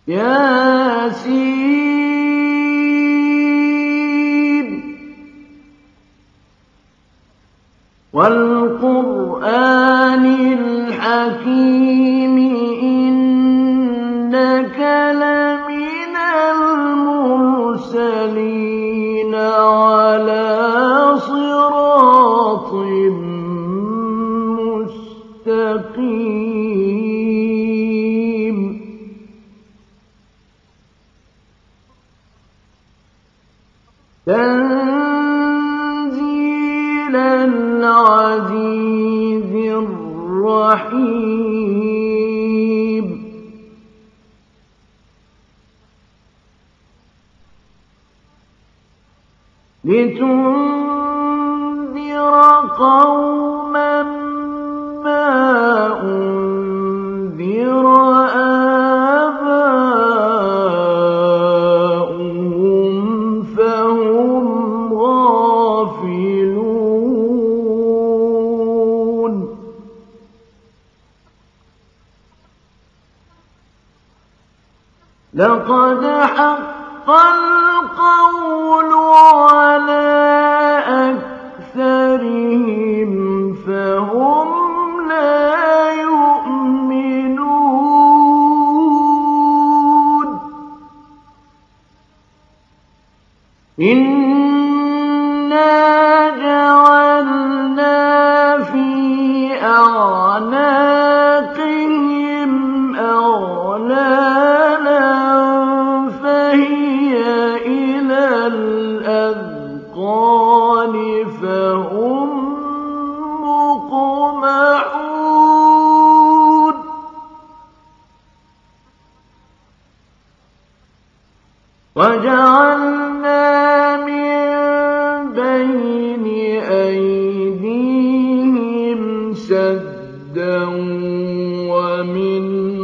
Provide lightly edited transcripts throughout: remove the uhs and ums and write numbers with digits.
ياسين والقرآن الحكيم إنك لمن المرسلين على صراط مستقيم تنزيل العزيز الرحيم لتنذر قوما ما أنذر آباؤهم فهم غافلون لقد حق القول على أكثرهم فهم لا يؤمنون إنا جعلنا في أعناقهم أغلالا فهي إلى الأذقان فهم مقمحون وجعلنا من بين أيديهم سدا ومن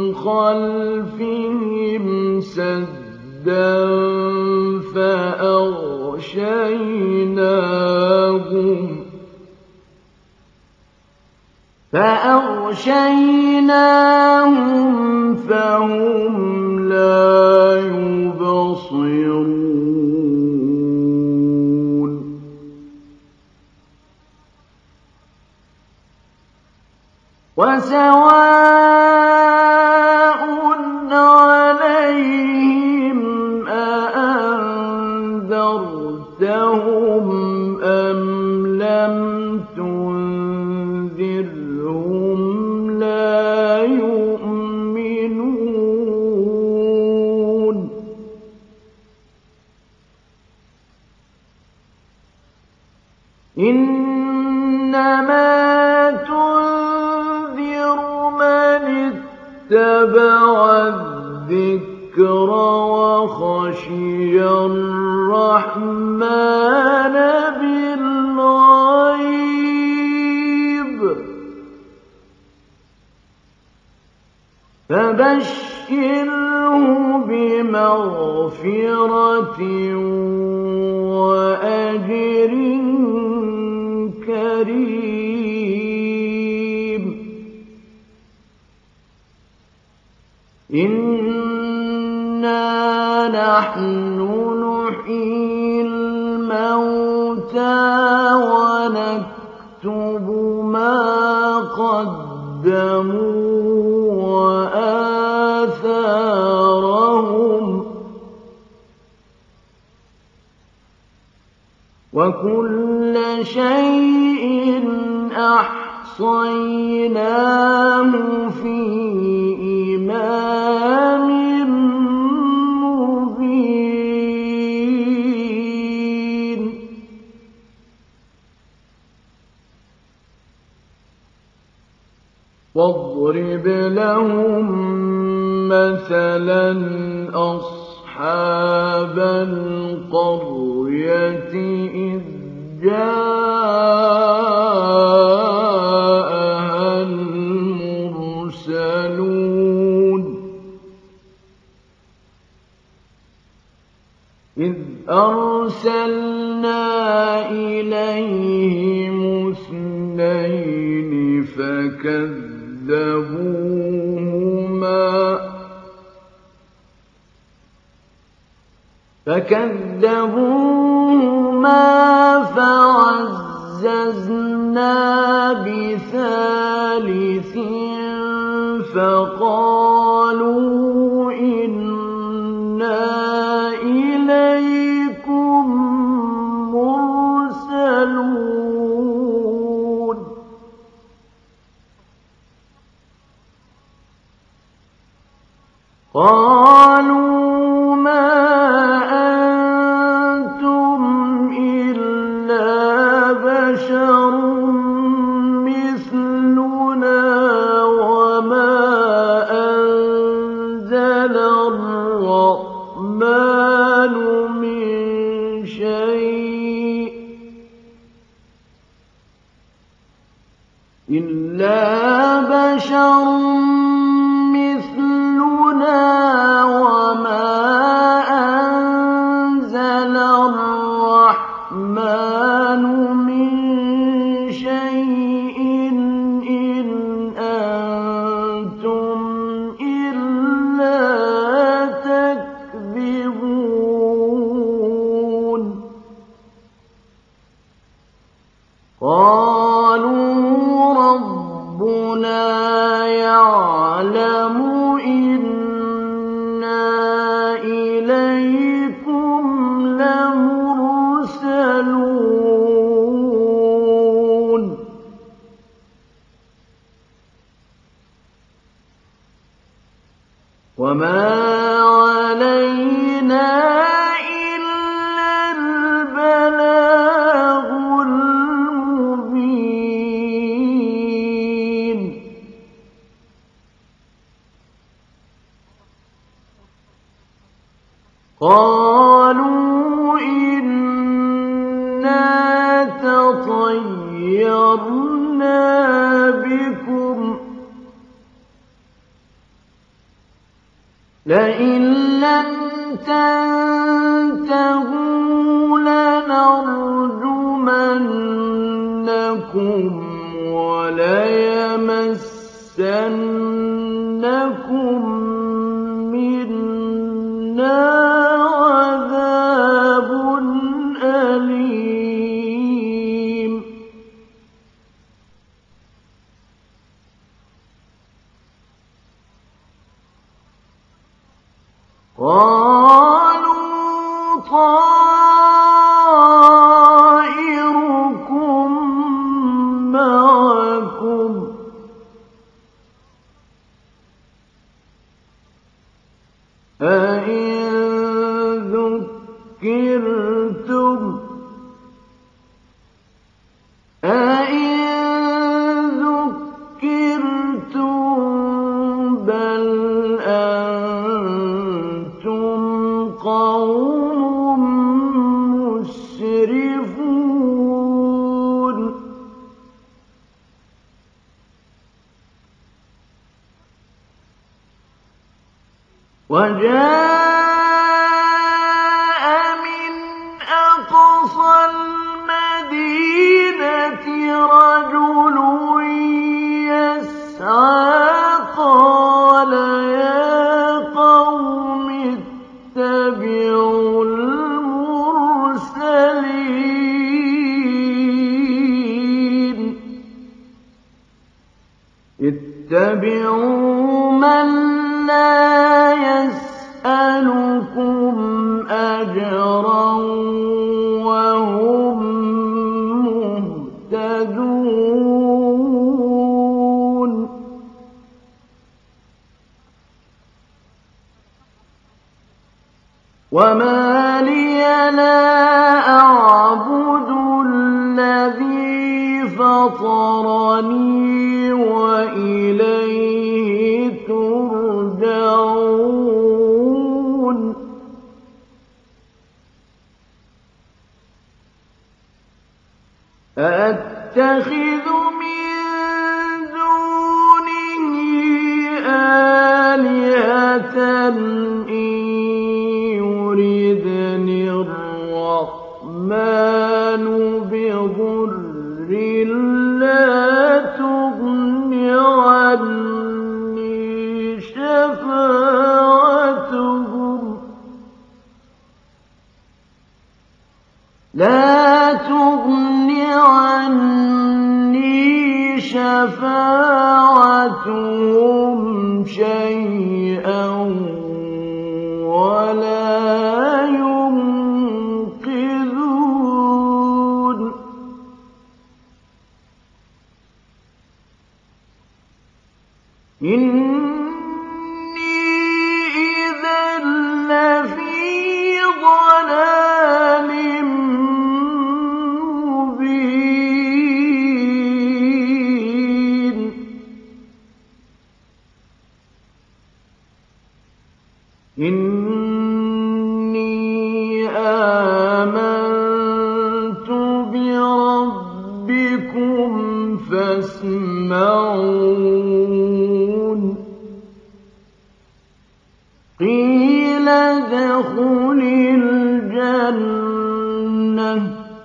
خلفهم سدا فأغشيناهم فهم لا يبصرون وسواء عليهم أأنذرتهم أم لم تنذرهم لا يؤمنون إنما تنذر من اتبع الذكر وخشي الرحمن بالغيب فبشره بمغفرة وأجر كريم إنا نحن نحيي الموتى ونكتب ما قدموا وآثارهم وكل شيء أحصيناه في إمام مبين واضرب لهم مثلا أصحاب القرية إذ جاءها المرسلون إذ أرسلنا إليهم اثنين فكذبوهما فكذبوهما فعززنا بثالث فقالوا إنا إليكم مرسلون قالوا ما أنتم إلا بشر مثلنا وما أنزل الرحمن من شيء إلا بشر مثلنا وما أنزل الرحمن من شيء إن أنتم إلا تكذبون قالوا ربنا يعلم إنا إليكم لمرسلون وما علينا إلا البلاغ المبين قالوا إنا تطيرنا بكم لئن لم تنتهوا لنرجمنكم وليمسنكم منا عذاب أليم قالوا طائركم معكم أئن ذكرتم بل أنتم قوم مسرفون وجاء من أقصى المدينة رجل يسعى قال يا قوم اتبعوا المرسلين اتبعوا من لا يسألكم أجرا وهم مهتدون وما لي لا أعبد الذي فطرني وإليه ترجعون أأتخذ من دونه آلهة إن يردني الرحمن بضر لا تغن عني شفاعتهم نَفَعْتُهُمْ شَيْئًا وَلَا يُنقِذُونَ إِنِّي إِذًا لَّفِي ضَلَالٍ مُّبِينٍ إِنِّي آمَنتُ بِرَبِّكُمْ فَاسْمَعُونِ قِيلَ ادْخُلِ الْجَنَّةَ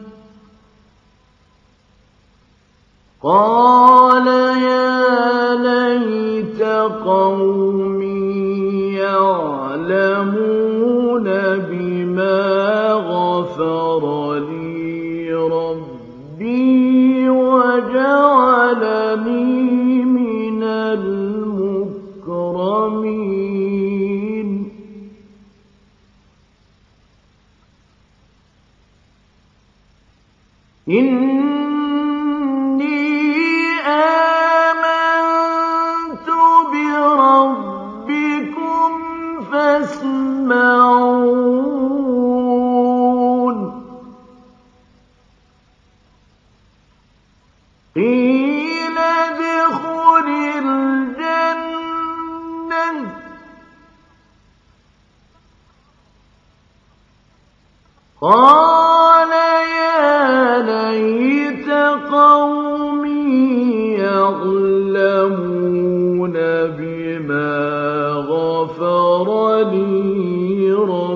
قَالَ يَا لَيْتَ قَوْمِي يَعْلَمُونَ بِمَا غَفَرَ لِي رَبِّي وَجَعَلَنِي مِنَ الْمُكْرَمِينَ إِنِّي آمَنتُ بِرَبِّكُمْ فَاسْمَعُونِ قِيلَ ادْخُلِ الْجَنَّةَ قَالَ يَا لَيْتَ قَوْمِي يَعْلَمُونَ بِمَا غَفَرَ لِي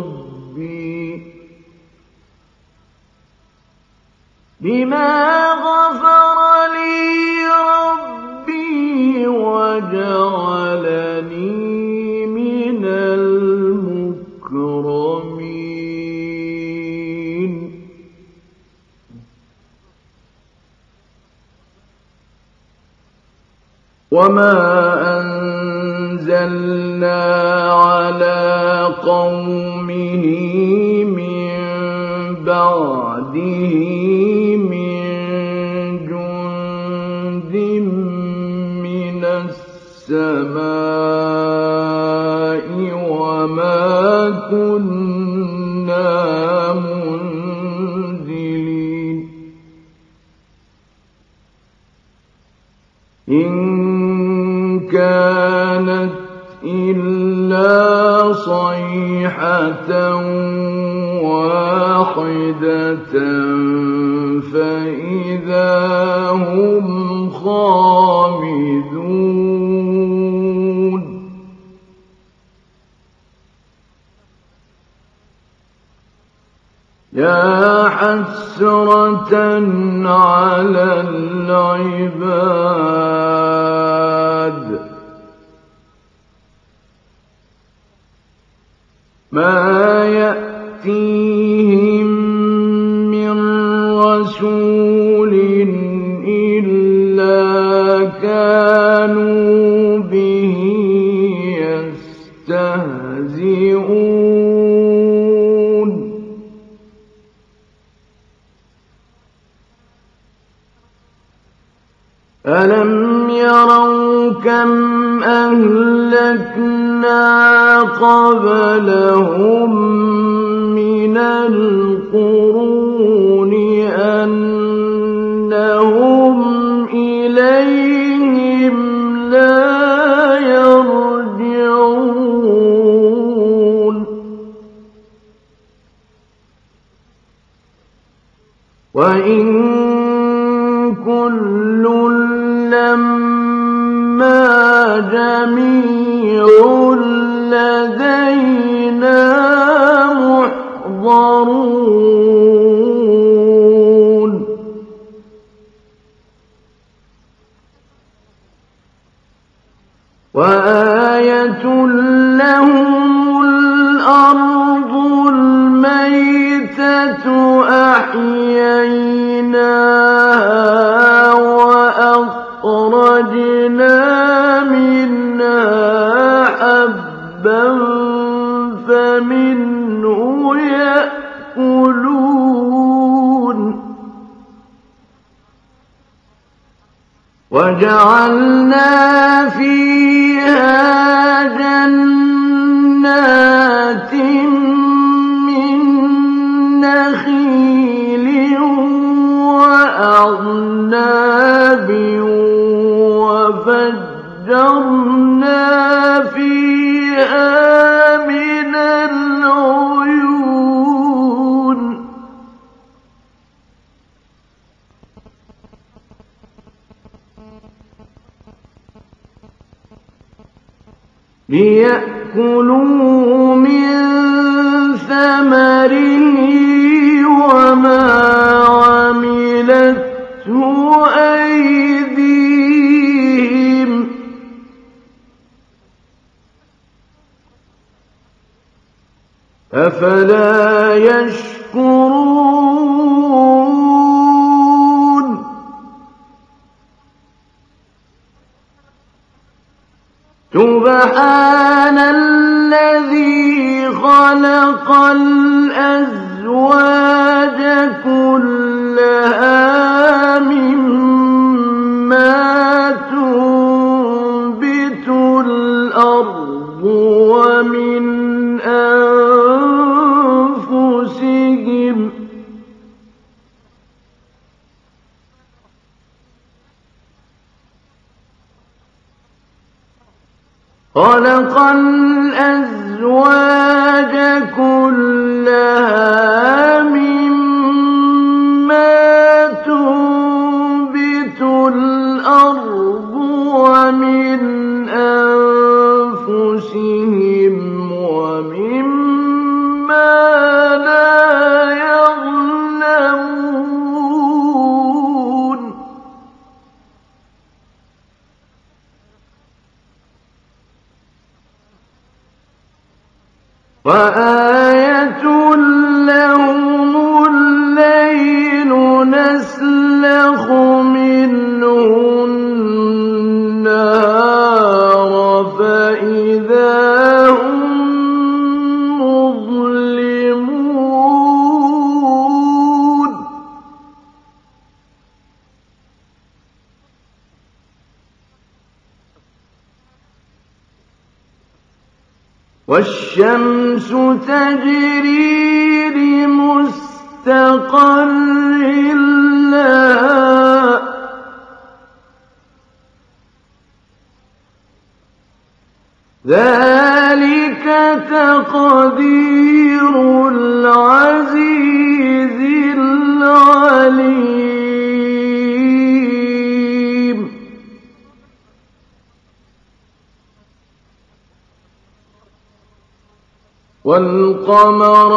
رَبِّي وَجَعَلَنِي مِنَ الْمُكْرَمِينَ وَمَا أَنزَلْنَا عَلَىٰ قَوْمِهِ مِن بَعْدِهِ مِن جُندٍ مِّنَ السَّمَاءِ وَمَا كُنَّا مُنزِلِينَ إِن كَانَتْ إِلَّا صَيْحَةً وَاحِدَةً فَإِذَا هُمْ خَامِدُونَ يَا حَسْرَةً عَلَى الْعِبَادِ مَا يَأْتِيهِم مِّن رَّسُولٍ إِلَّا كَانُوا بِهِ يَسْتَهْزِئُونَ أَلَمْ يَرَوْا كَمْ أَهْلَكْنَا قَبْلَهُم مِّنَ الْقُرُونِ أَنَّهُمْ إِلَيْهِمْ لَا يَرْجِعُونَ وَإِن كُلٌّ لَّمَّا جَمِيعٌ لَّدَيْنَا مُحْضَرُونَ وَآيَةٌ لَّهُمُ الْأَرْضُ الْمَيْتَةُ أَحْيَيْنَاهَا وَأَخْرَجْنَا مِنْهَا فمنه يأكلون وجعلنا فيها جنات من نخيل وأعناب وفجرنا فيها من العيون ليأكلوا من ثمره وما عملته أيديهم أفلا يشكرون سبحان الذي خلق الأزواج كلها مما تنبت الأرض ومن أنفسهم خلق الأزواج كلها مما تنبت الأرض ومن أنفسهم ومما لا يعلمون وآية لهم الليل نسلخ منه النهار فإذا هم مظلمون والشمس تجري لمستقر لها ذلك تقدير العزيز العليم والقمر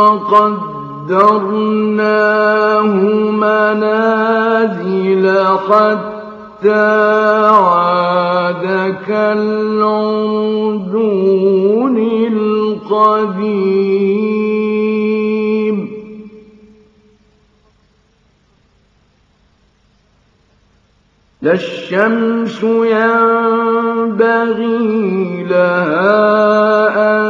قدرناه منازل حتى عاد كالعرجون القديم لا الشمس ينبغي لها أن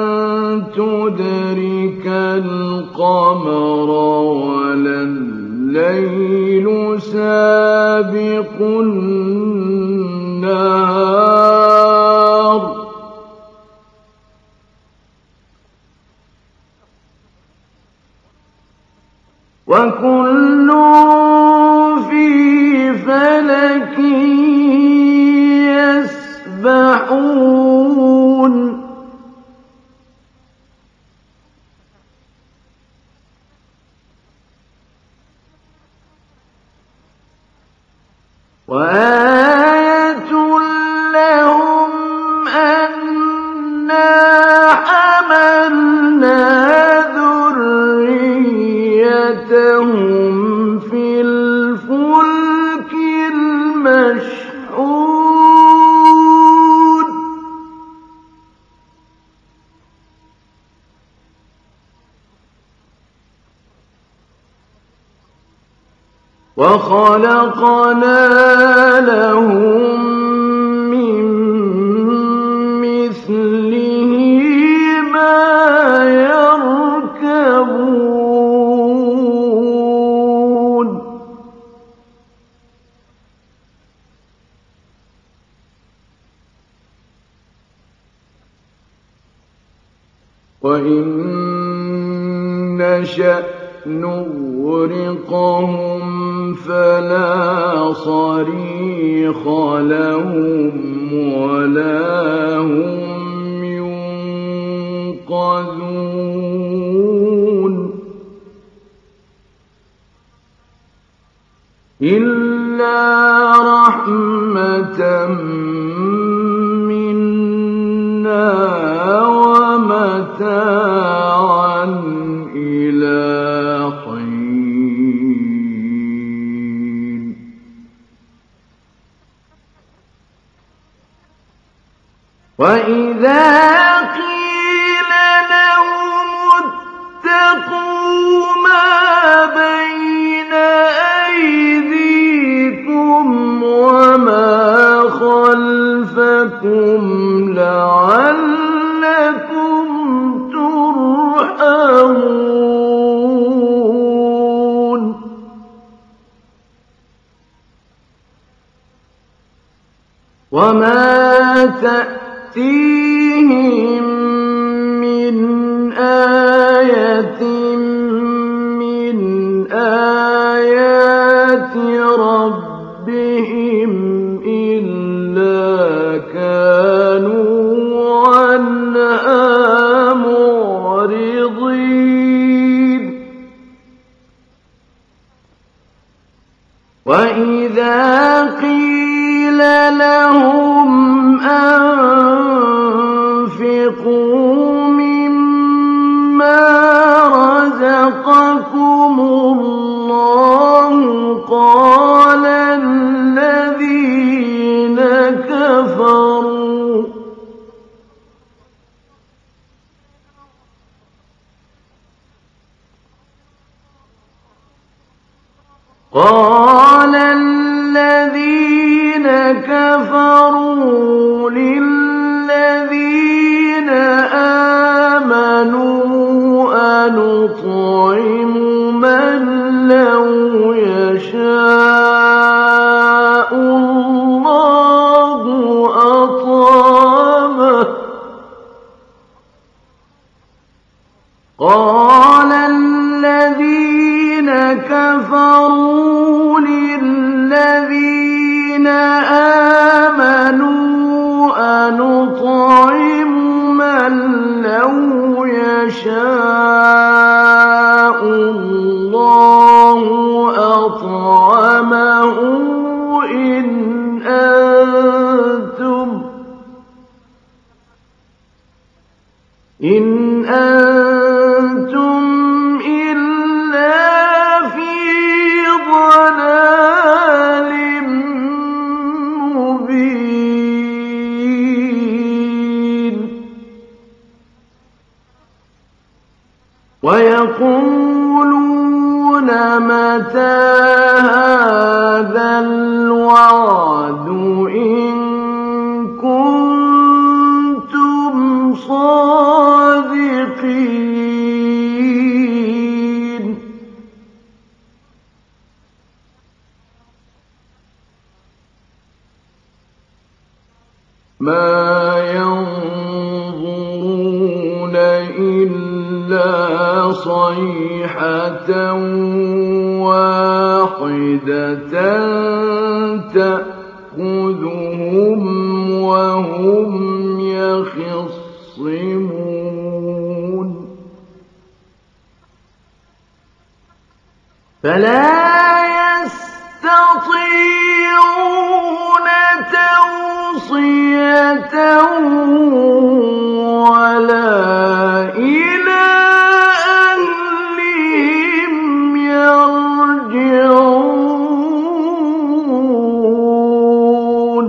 تدرك القمر ولا الليل سابق النهار وكل في فلك يسبحون وآية لهم أنا حملنا ذريتهم في الفلك المشحون وخلقنا لهم من مثله ما وإن نشأ نغرقهم فلا صريخ لهم ولا هم ينقذون إلا رحمة منا ومتاعا إلى حين وإذا قيل لهم اتقوا ما بين أيديكم وما خلفكم لعلكم ترحمون وما تأتيهم من آية من آيات ربهم إلا كانوا عنها معرضين وإذا قيل لهم أنفقوا مما رزقكم الله قال الذين كفروا للذين آمنوا أنطعم من لو يشاء الله أطعمه قال الذين كفروا للذين آمنوا أنطعم من لو يشاء الله أطعمه إن أنتم إلا في ضلال مبين ويقولون متى هذا الوعد إن كنتم صادقين ما ينظرون إلا صيحة واحدة تأخذهم وهم يخصمون فلا يستطيعون توصية ولا إلى أهلهم يرجعون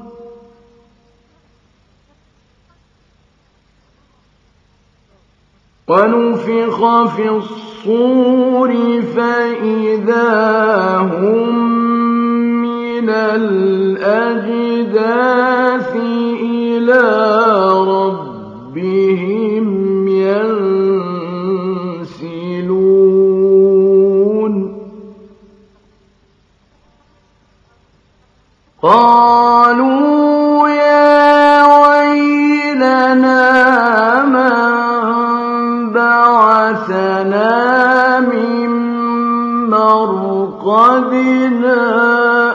ونفخ في الصور فإذا هم من الأجداث إلى ربهم ينسلون قالوا يا ويلنا من بعثنا من مرقدنا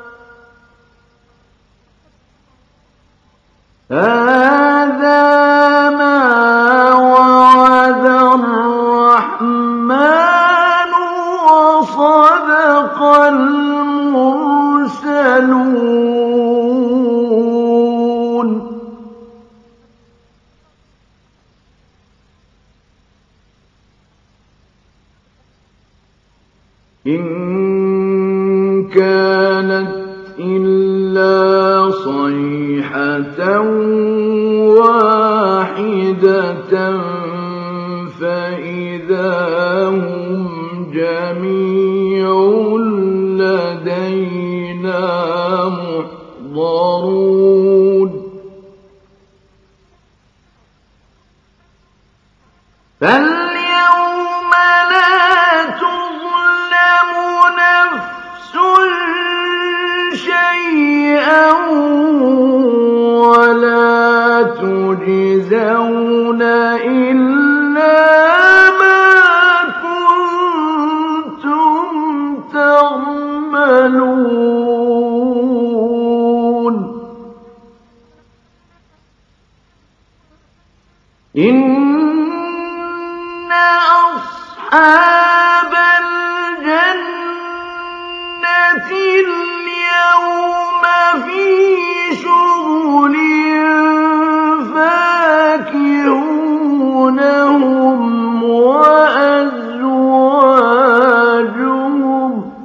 هذا ما وعد الرحمن وصدق المرسلون إن كانت إلا صيحة واحدة فإذا هم جميع لدينا محضرون فاليوم لا تظلم نفس شيئا ولا تجزون إلا ما كنتم تعملون إن أصحاب الجنة اليوم في شغل فاكهون هم وأزواجهم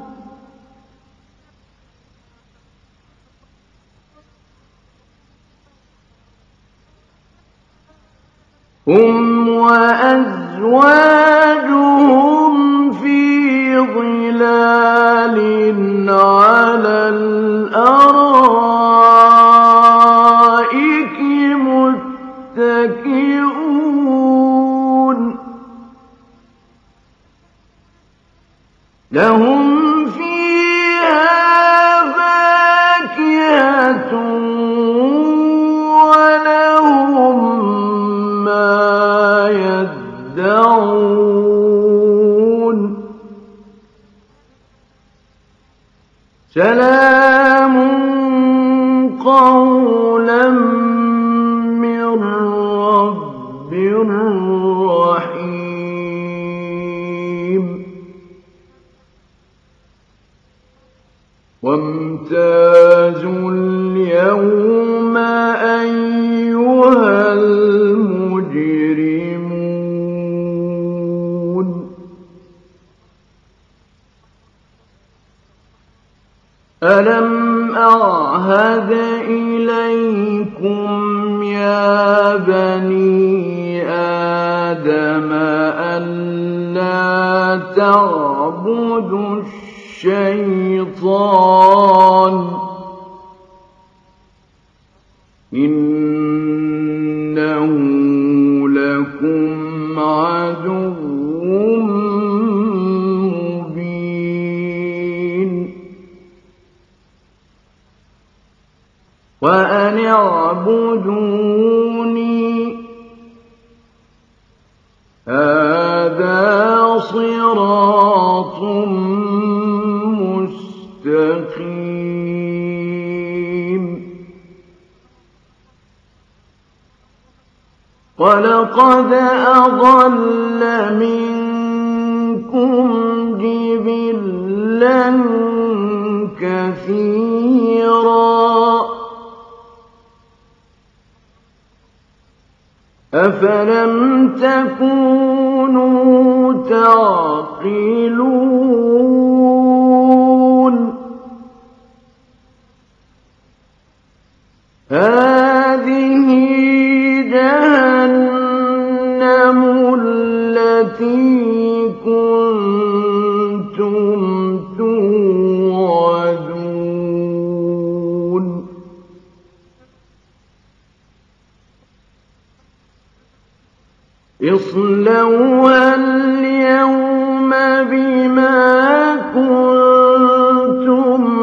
في ظلال على الأرائك متكئون لهم فيها فاكهة ولهم ما يدعون سلام قولا من رب رحيم وامتازوا اليوم أيها المجرمون ألم أعهد إليكم يا بني آدم ألا تعبدوا الشيطان إنه لكم عدو مبين وأن اعبدوني هذا صراط مستقيم ولقد أضل منكم جبلا كثيرا أفلم تكونوا تعقلون هذه جهنم التي كنتم توعدون اصلوها اليوم بما كنتم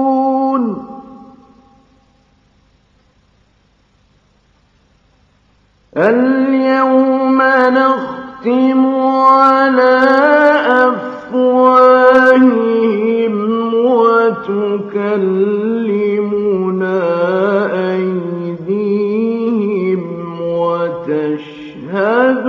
تكفرون اليوم نختم على أفواههم وتكلمنا أيديهم وتشهد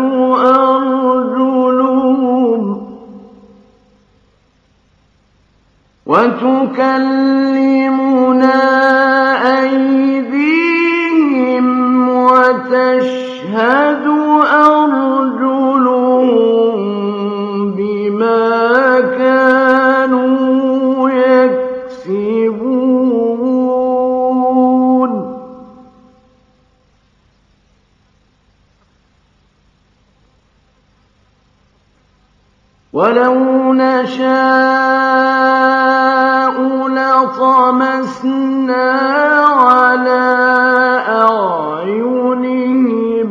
أرجلهم بما كانوا يكسبون ولو نشاء لطمسنا على أعينهم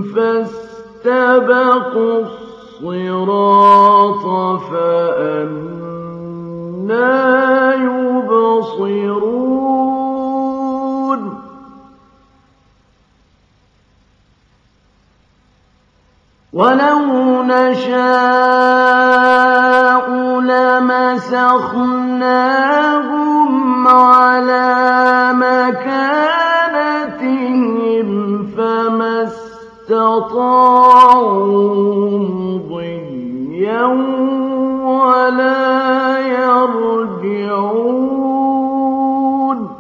فاستبقوا الصراط فأنى يبصرون ولو نشاء لمسخناهم على مكانتهم فما استطاعوا مضيا ولا يرجعون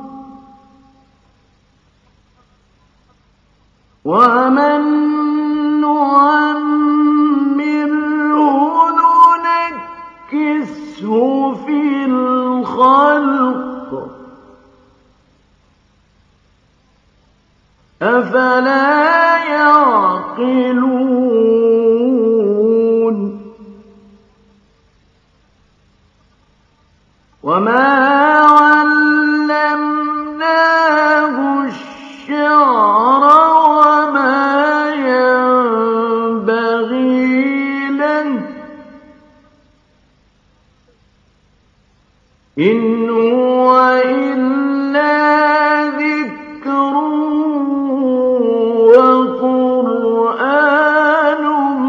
ومن نعمره ننكسه في الخلق أفلا يعقلون وما علمناه الشعر وما ينبغي له إن هو إلا ذكر وقرآن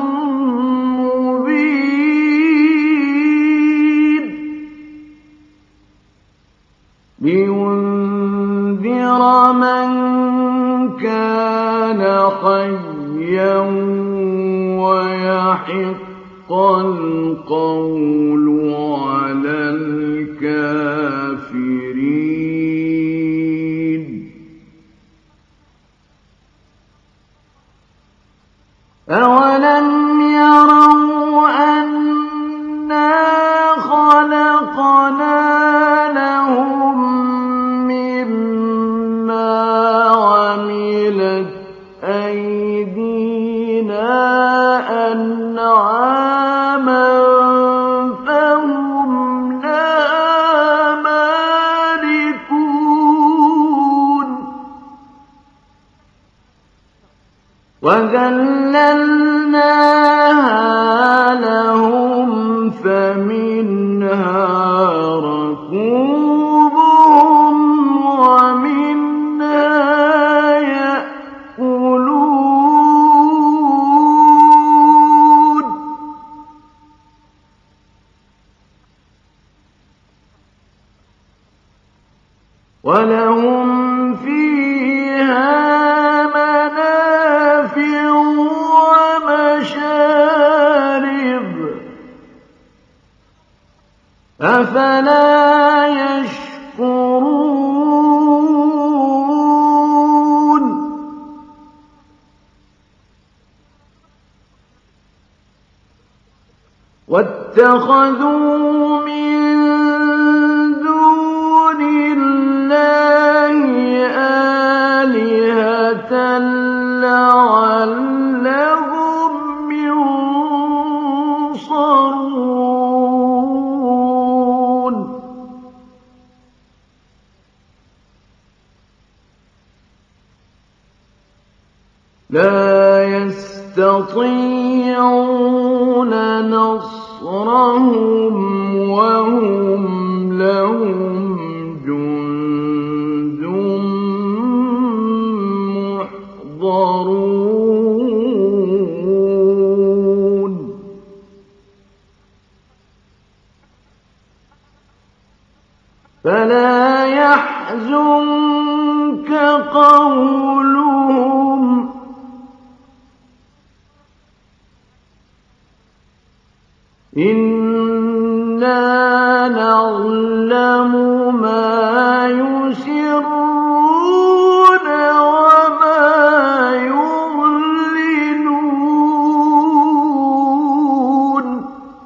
مبين لينذر من كان حيا ويحق القول على الكافرين أولم يروا أنا خلقنا لهم مما عملت أيدينا أنعاما فهم لها مالكون وذللناها لهم فمنها ركوبهم ومنها يأكلون ولهم فيها منافع ومشارب أفلا يشكرون واتخذوا من دون الله آلهة لعلهم ينصرون لا يستطيعون نصرهم وهم لهم جند محضرون قَوْلُهُمْ إِنَّا نَعْلَمُ مَا يُسِرُّونَ وَمَا يُعْلِنُونَ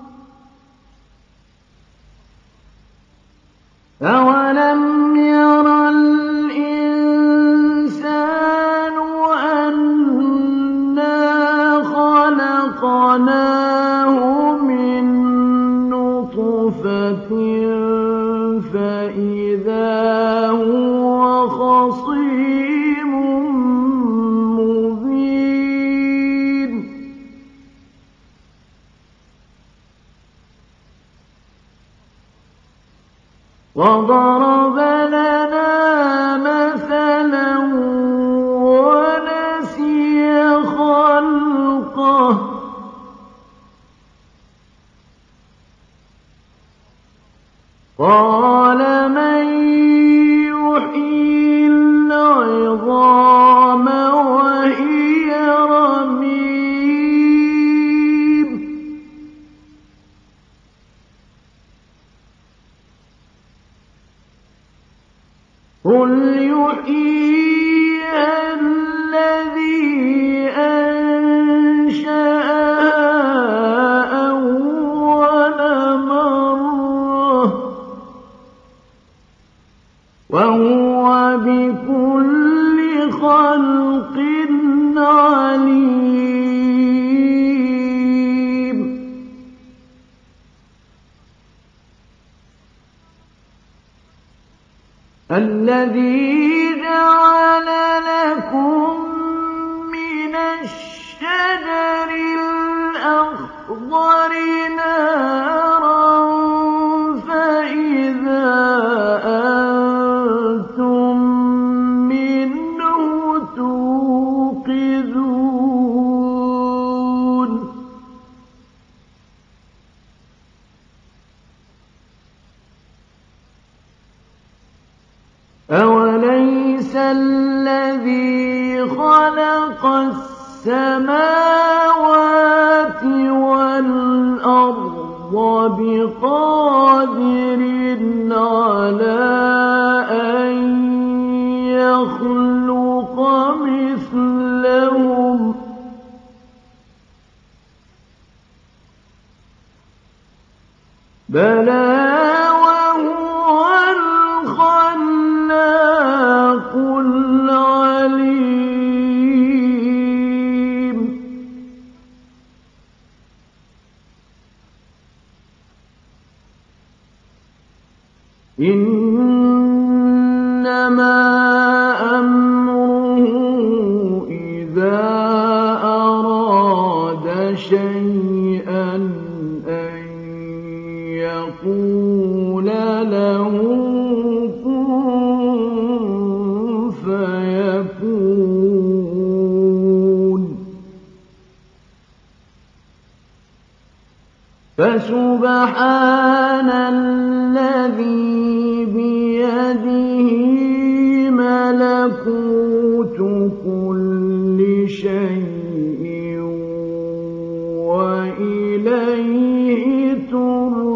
أَوَلَمْ يَرَ الْإِنسَانُ أَنَّا خَلَقْنَاهُ مِن نُّطْفَةٍ فَإِذَا هُوَ خَصِيمٌ مُّبِينٌ وَضَرَبَ لَنَا مَثَلًا وَنَسِيَ خَلْقَهُ قَالَ مَن يُحْيِي الْعِظَامَ وَهِيَ رَمِيمٌ قُلْ يُحْيِيهَا الَّذِي أَنشَأَهَا أَوَّلَ مَرَّةٍ وَهُوَ بِكُلِّ خَلْقٍ عَلِيمٌ الَّذِي جَعَلَ لَكُم مِّنَ الشَّجَرِ الْأَخْضَرِ نَارًا فَإِذَا أَنتُم مِّنْهُ تُوقِدُونَ أَوَلَيْسَ الَّذِي خَلَقَ السَّمَاوَاتِ وَالْأَرْضَ بِقَادِرٍ عَلَىٰ أَن يَخْلُقَ مِثْلَهُم ۚ بَلَىٰ وَهُوَ الْخَلَّاقُ الْعَلِيمُ إِنَّمَا أَمْرُهُ إِذَا أَرَادَ شَيْئًا أَن يَقُولَ لَهُ كُن فَيَكُونُ فَسُبْحَانَ الَّذِي بِيَدِهِ مَلَكُوتُ كُلِّ شَيْءٍ وَإِلَيْهِ تُرْجَعُونَ